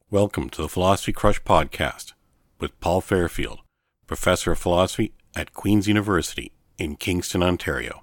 Welcome to the Philosophy Crush podcast with Paul Fairfield, Professor of Philosophy at Queen's University in Kingston, Ontario.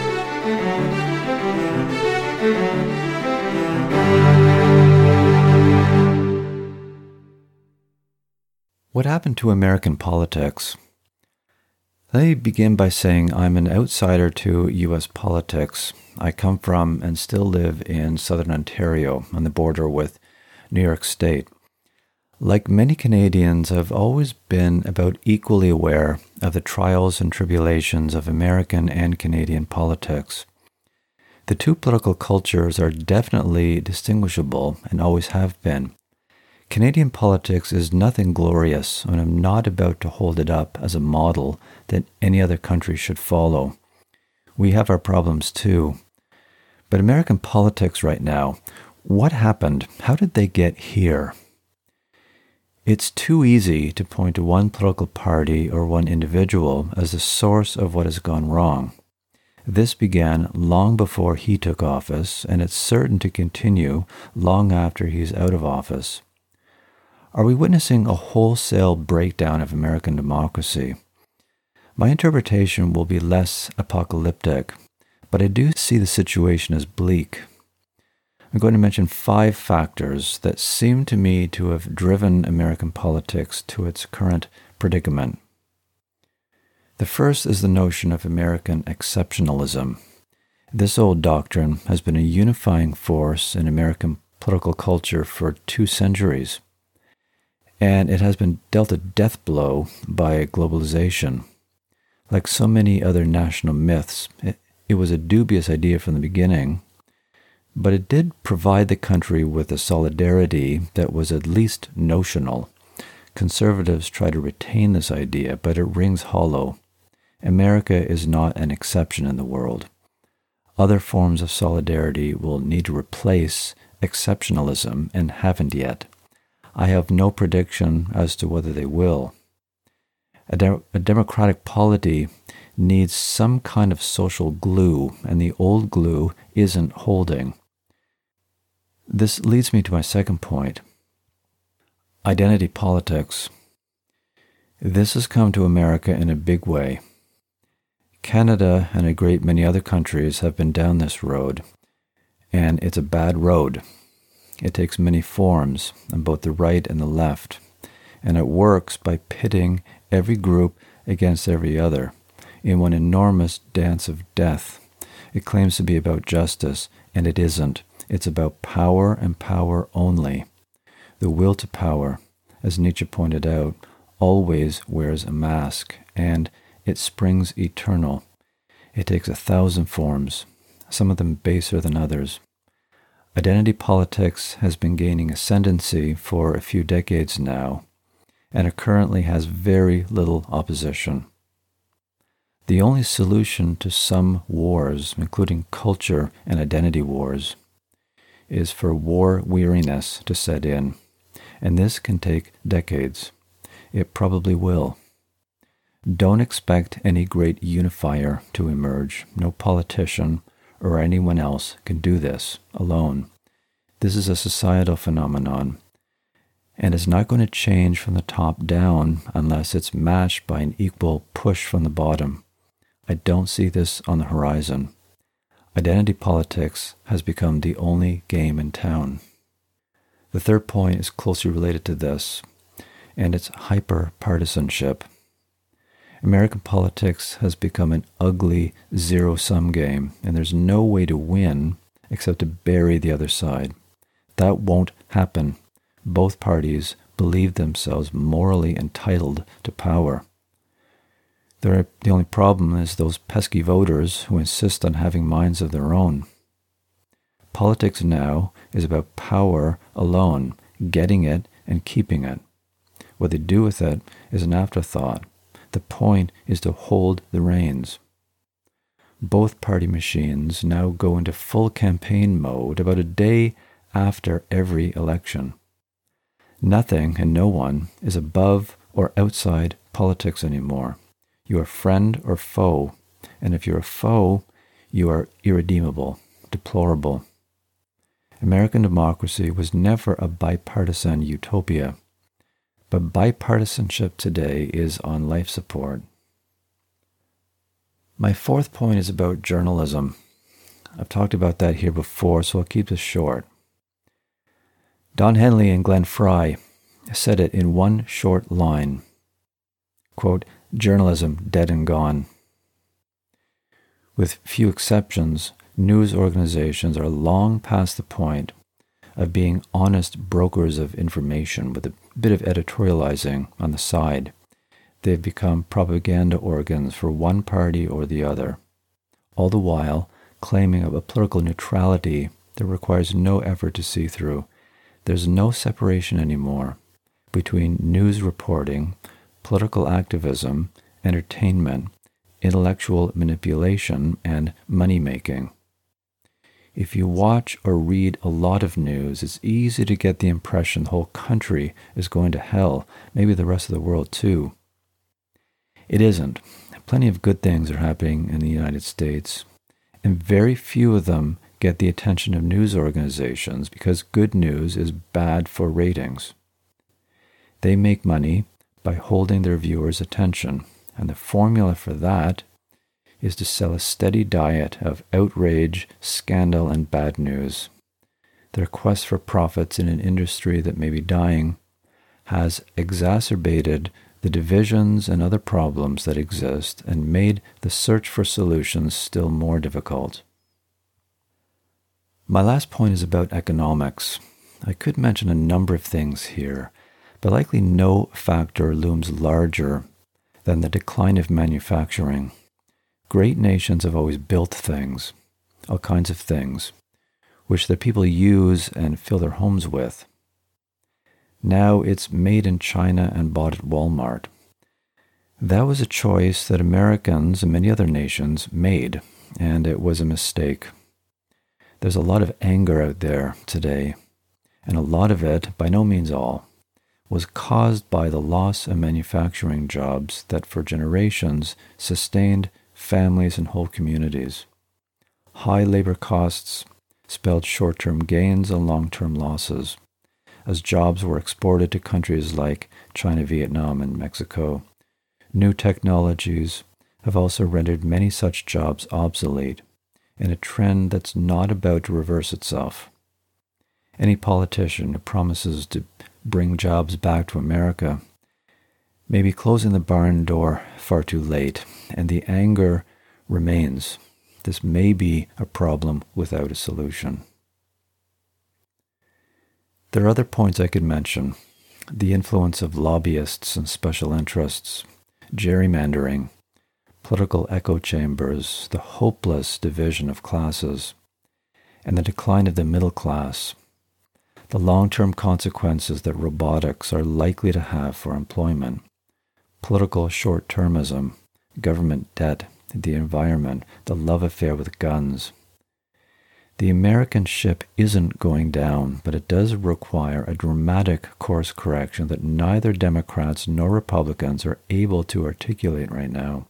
What happened to American politics? Let me begin by saying I'm an outsider to U.S. politics. I come from and still live in southern Ontario on the border with New York State. Like many Canadians, I've always been about equally aware of the trials and tribulations of American and Canadian politics. The two political cultures are definitely distinguishable and always have been. Canadian politics is nothing glorious, and I'm not about to hold it up as a model that any other country should follow. We have our problems too. But American politics right now, what happened? How did they get here? It's too easy to point to one political party or one individual as the source of what has gone wrong. This began long before he took office, and it's certain to continue long after he's out of office. Are we witnessing a wholesale breakdown of American democracy? My interpretation will be less apocalyptic, but I do see the situation as bleak. I'm going to mention 5 factors that seem to me to have driven American politics to its current predicament. The first is the notion of American exceptionalism. This old doctrine has been a unifying force in American political culture for 2 centuries. And it has been dealt a death blow by globalization. Like so many other national myths, it was a dubious idea from the beginning, but it did provide the country with a solidarity that was at least notional. Conservatives try to retain this idea, but it rings hollow. America is not an exception in the world. Other forms of solidarity will need to replace exceptionalism and haven't yet. I have no prediction as to whether they will. A democratic polity needs some kind of social glue, and the old glue isn't holding. This leads me to my second point. Identity politics. This has come to America in a big way. Canada and a great many other countries have been down this road, and it's a bad road. It takes many forms on both the right and the left, and it works by pitting every group against every other in one enormous dance of death. It claims to be about justice, and it isn't. It's about power and power only. The will to power, as Nietzsche pointed out, always wears a mask, and it springs eternal. It takes 1,000 forms, some of them baser than others. Identity politics has been gaining ascendancy for a few decades now, and it currently has very little opposition. The only solution to some wars, including culture and identity wars, is for war weariness to set in, and this can take decades. It probably will. Don't expect any great unifier to emerge. No politician or anyone else can do this alone. This is a societal phenomenon, and it's not going to change from the top down unless it's matched by an equal push from the bottom. I don't see this on the horizon. Identity politics has become the only game in town. The third point is closely related to this, and it's hyper-partisanship. American politics has become an ugly zero-sum game, and there's no way to win except to bury the other side. That won't happen. Both parties believe themselves morally entitled to power. The only problem is those pesky voters who insist on having minds of their own. Politics now is about power alone, getting it and keeping it. What they do with it is an afterthought. The point is to hold the reins. Both party machines now go into full campaign mode about a day after every election. Nothing and no one is above or outside politics anymore. You are friend or foe, and if you're a foe, you are irredeemable, deplorable. American democracy was never a bipartisan utopia, but bipartisanship today is on life support. My fourth point is about journalism. I've talked about that here before, so I'll keep this short. Don Henley and Glenn Frey said it in one short line, quote, "Journalism dead and gone." With few exceptions, news organizations are long past the point of being honest brokers of information with a bit of editorializing on the side. They've become propaganda organs for one party or the other, all the while claiming a political neutrality that requires no effort to see through. There's no separation anymore between news reporting, political activism, entertainment, intellectual manipulation, and money-making. If you watch or read a lot of news, it's easy to get the impression the whole country is going to hell, maybe the rest of the world too. It isn't. Plenty of good things are happening in the United States, and very few of them get the attention of news organizations because good news is bad for ratings. They make money by holding their viewers' attention, and the formula for that is to sell a steady diet of outrage, scandal, and bad news. Their quest for profits in an industry that may be dying has exacerbated the divisions and other problems that exist and made the search for solutions still more difficult. My last point is about economics. I could mention a number of things here, but likely no factor looms larger than the decline of manufacturing. Great nations have always built things, all kinds of things, which the people use and fill their homes with. Now it's made in China and bought at Walmart. That was a choice that Americans and many other nations made, and it was a mistake. There's a lot of anger out there today, and a lot of it, by no means all, was caused by the loss of manufacturing jobs that for generations sustained families and whole communities. High labor costs spelled short-term gains and long-term losses, as jobs were exported to countries like China, Vietnam, and Mexico. New technologies have also rendered many such jobs obsolete, in a trend that's not about to reverse itself. Any politician who promises to bring jobs back to America may be closing the barn door far too late, and the anger remains. This may be a problem without a solution. There are other points I could mention. The influence of lobbyists and special interests, gerrymandering, political echo chambers, the hopeless division of classes, and the decline of the middle class, the long-term consequences that robotics are likely to have for employment, political short-termism, government debt, the environment, the love affair with guns. The American ship isn't going down, but it does require a dramatic course correction that neither Democrats nor Republicans are able to articulate right now.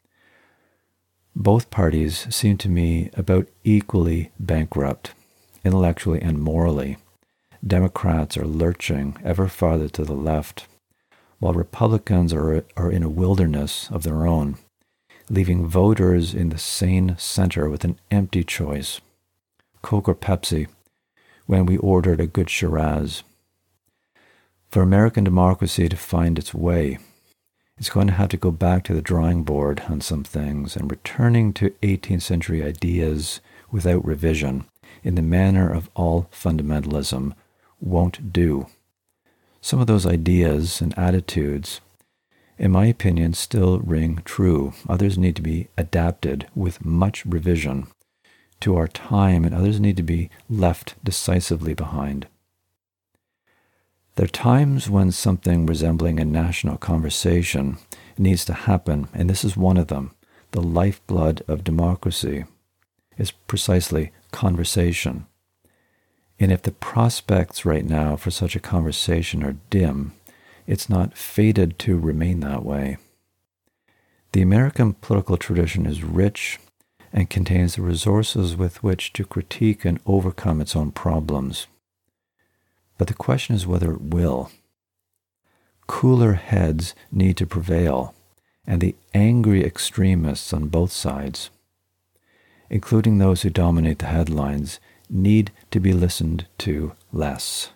Both parties seem to me about equally bankrupt, intellectually and morally. Democrats are lurching ever farther to the left, while Republicans are in a wilderness of their own, leaving voters in the sane center with an empty choice. Coke or Pepsi, when we ordered a good Shiraz. For American democracy to find its way, it's going to have to go back to the drawing board on some things, and returning to 18th century ideas without revision in the manner of all fundamentalism won't do. Some of those ideas and attitudes, in my opinion, still ring true. Others need to be adapted with much revision to our time, and others need to be left decisively behind. There are times when something resembling a national conversation needs to happen, and this is one of them. The lifeblood of democracy is precisely conversation. And if the prospects right now for such a conversation are dim, it's not fated to remain that way. The American political tradition is rich and contains the resources with which to critique and overcome its own problems. But the question is whether it will. Cooler heads need to prevail, and the angry extremists on both sides, including those who dominate the headlines, need to be listened to less.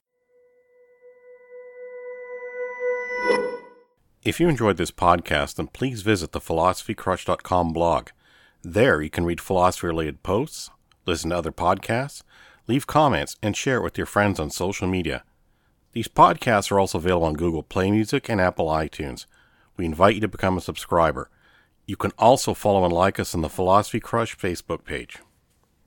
If you enjoyed this podcast, then please visit the philosophycrush.com blog. There you can read philosophy-related posts, listen to other podcasts, leave comments, and share it with your friends on social media. These podcasts are also available on Google Play Music and Apple iTunes. We invite you to become a subscriber. You can also follow and like us on the Philosophy Crush Facebook page.